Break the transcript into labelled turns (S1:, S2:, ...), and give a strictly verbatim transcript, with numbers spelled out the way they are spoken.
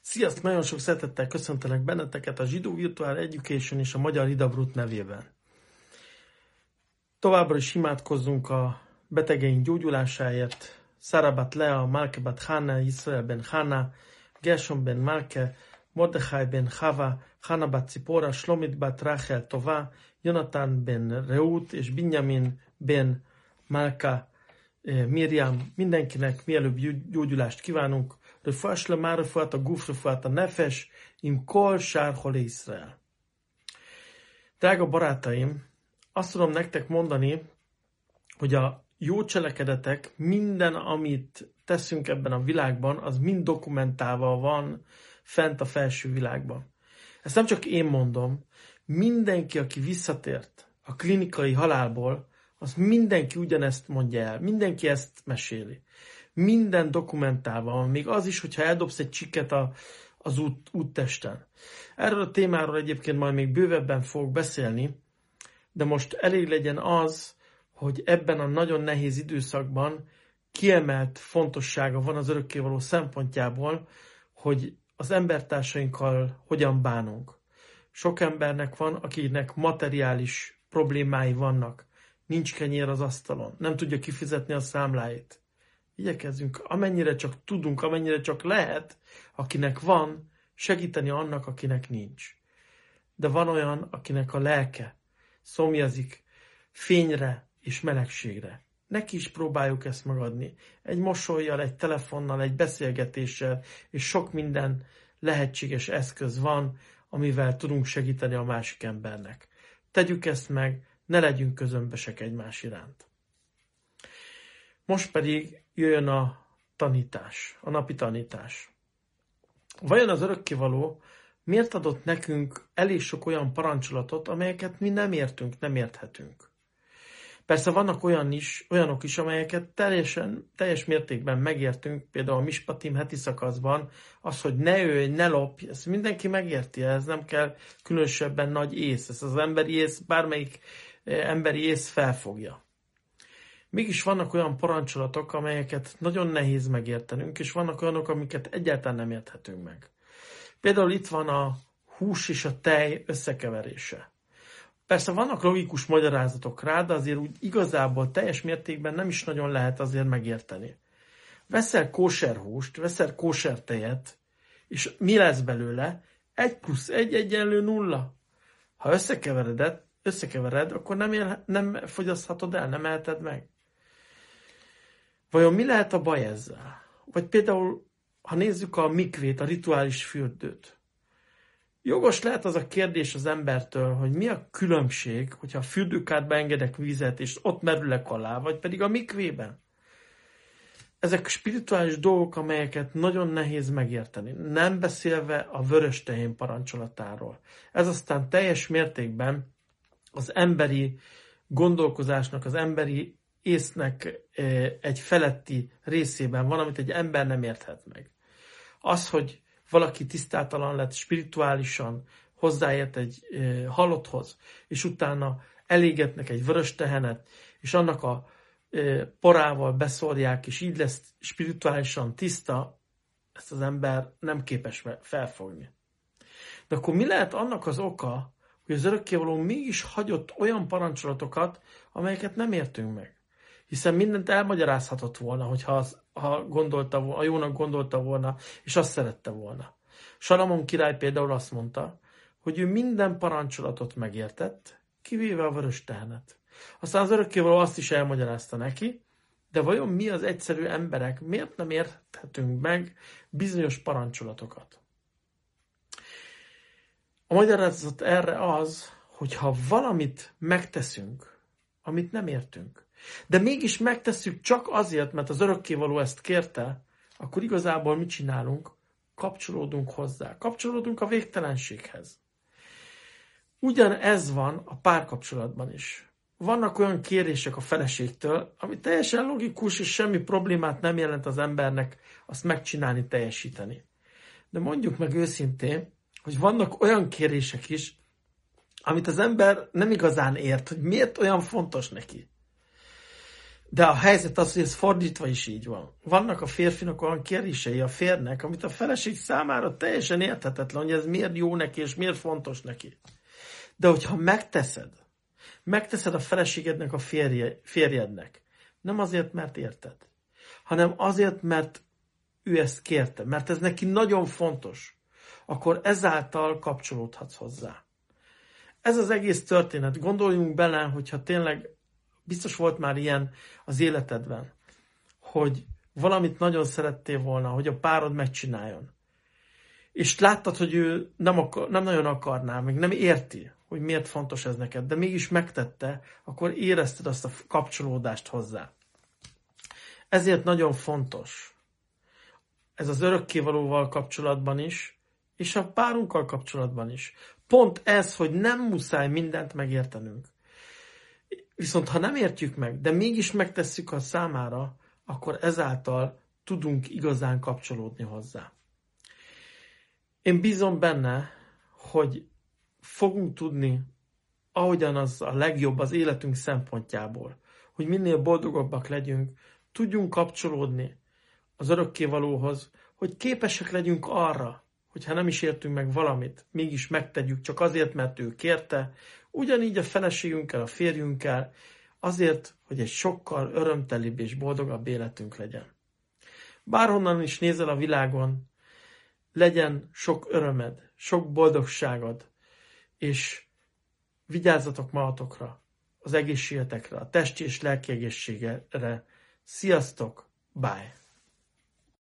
S1: Sziasztok! Nagyon sok szeretettel köszöntelek benneteket a Zsidó Virtual Education és a Magyar Hidabrut nevében. Továbbra is imádkozzunk a betegeink gyógyulásáért. Szarabat Lea, Malke bat Hanna, Israel ben Hanna, Gershom ben Malke, Mordechai ben Chava, Hanna bat Zipora, Shlomit bat Rachel Tova, Jonathan ben Reut és Binyamin ben Malka, Miriam. Mindenkinek mielőbb gyógyulást kívánunk. Refuá shlema, refuát a guf, refuát a nefes, im kol sár hole Israel. Drága barátaim, azt tudom nektek mondani, hogy a jó cselekedetek, minden, amit teszünk ebben a világban, az mind dokumentálva van fent a felső világban. Ezt nem csak én mondom, mindenki, aki visszatért a klinikai halálból, az mindenki ugyanezt mondja el, mindenki ezt meséli. Minden dokumentálva van, még az is, hogyha eldobsz egy csikket a, az út, úttesten. Erről a témáról egyébként majd még bővebben fogok beszélni, de most elég legyen az, hogy ebben a nagyon nehéz időszakban kiemelt fontossága van az örökkévaló szempontjából, hogy az embertársainkkal hogyan bánunk. Sok embernek van, akinek materiális problémái vannak, nincs kenyér az asztalon, nem tudja kifizetni a számláit. Igyekezzünk, amennyire csak tudunk, amennyire csak lehet, akinek van, segíteni annak, akinek nincs. De van olyan, akinek a lelke szomjazik fényre és melegségre. Neki is próbáljuk ezt megadni. Egy mosollyal, egy telefonnal, egy beszélgetéssel, és sok minden lehetséges eszköz van, amivel tudunk segíteni a másik embernek. Tegyük ezt meg, ne legyünk közömbösek egymás iránt. Most pedig jöjjön a tanítás, a napi tanítás. Vajon az örökkévaló miért adott nekünk elég sok olyan parancsolatot, amelyeket mi nem értünk, nem érthetünk? Persze vannak olyan is, olyanok is, amelyeket teljesen, teljes mértékben megértünk, például a Mispatim heti szakaszban, az, hogy ne ölj, ne lopj, ezt mindenki megérti, ez nem kell különösebben nagy ész, ez az emberi ész, bármelyik emberi ész felfogja. Mégis vannak olyan parancsolatok, amelyeket nagyon nehéz megértenünk, és vannak olyanok, amiket egyáltalán nem érthetünk meg. Például itt van a hús és a tej összekeverése. Persze vannak logikus magyarázatok rá, de azért úgy igazából teljes mértékben nem is nagyon lehet azért megérteni. Veszel kóser húst, veszel kóser tejet, és mi lesz belőle? Egy plusz egy egyenlő nulla. Ha összekevered, összekevered akkor nem, él, nem fogyaszthatod el, nem eheted meg. Vajon mi lehet a baj ezzel? Vagy például, ha nézzük a mikvét, a rituális fürdőt. Jogos lehet az a kérdés az embertől, hogy mi a különbség, hogyha a fürdőkádba engedek vizet, és ott merülek alá, vagy pedig a mikvében. Ezek spirituális dolgok, amelyeket nagyon nehéz megérteni, nem beszélve a vörös tehén parancsolatáról. Ez aztán teljes mértékben az emberi gondolkozásnak, az emberi észnek egy feletti részében van, amit egy ember nem érthet meg. Az, hogy valaki tisztátalan lett spirituálisan, hozzáért egy halotthoz, és utána elégetnek egy vörös tehenet, és annak a porával beszórják, és így lesz spirituálisan tiszta, ezt az ember nem képes felfogni. De akkor mi lehet annak az oka, hogy az örökkévaló mégis hagyott olyan parancsolatokat, amelyeket nem értünk meg? Hiszen mindent elmagyarázhatott volna, hogyha az, ha gondolta, ha jónak gondolta volna, és azt szerette volna. Salamon király például azt mondta, hogy ő minden parancsolatot megértett, kivéve a vörös tehenet. Aztán az örökkévaló azt is elmagyarázta neki, de vajon mi az egyszerű emberek, miért nem érthetünk meg bizonyos parancsolatokat? A magyarázat erre az, hogy ha valamit megteszünk, amit nem értünk, de mégis megtesszük csak azért, mert az örökkévaló ezt kérte, akkor igazából mit csinálunk? Kapcsolódunk hozzá. Kapcsolódunk a végtelenséghez. Ugyanez van a párkapcsolatban is. Vannak olyan kérések a feleségtől, ami teljesen logikus, és semmi problémát nem jelent az embernek azt megcsinálni, teljesíteni. De mondjuk meg őszintén, hogy vannak olyan kérések is, amit az ember nem igazán ért, hogy miért olyan fontos neki. De a helyzet az, hogy ez fordítva is így van. Vannak a férfinak olyan kérései a férnek, amit a feleség számára teljesen érthetetlen, hogy ez miért jó neki, és miért fontos neki. De hogyha megteszed, megteszed a feleségednek, a férje, férjednek, nem azért, mert érted, hanem azért, mert ő ezt kérte, mert ez neki nagyon fontos, akkor ezáltal kapcsolódhatsz hozzá. Ez az egész történet. Gondoljunk bele, hogyha tényleg biztos volt már ilyen az életedben, hogy valamit nagyon szerettél volna, hogy a párod megcsináljon. És láttad, hogy ő nem, akar, nem nagyon akarná, még nem érti, hogy miért fontos ez neked, de mégis megtette, akkor érezted azt a kapcsolódást hozzá. Ezért nagyon fontos ez az örökkévalóval kapcsolatban is, és a párunkkal kapcsolatban is. Pont ez, hogy nem muszáj mindent megértenünk. Viszont ha nem értjük meg, de mégis megtesszük a számára, akkor ezáltal tudunk igazán kapcsolódni hozzá. Én bízom benne, hogy fogunk tudni, ahogyan az a legjobb az életünk szempontjából, hogy minél boldogabbak legyünk, tudjunk kapcsolódni az örökkévalóhoz, hogy képesek legyünk arra, hogyha nem is értünk meg valamit, mégis megtegyük csak azért, mert ő kérte, ugyanígy a feleségünkkel, a férjünkkel, azért, hogy egy sokkal örömtelibb és boldogabb életünk legyen. Bárhonnan is nézel a világon, legyen sok örömed, sok boldogságod, és vigyázzatok magatokra, az egészségetekre, a testi és lelki egészségre. Sziasztok, bye!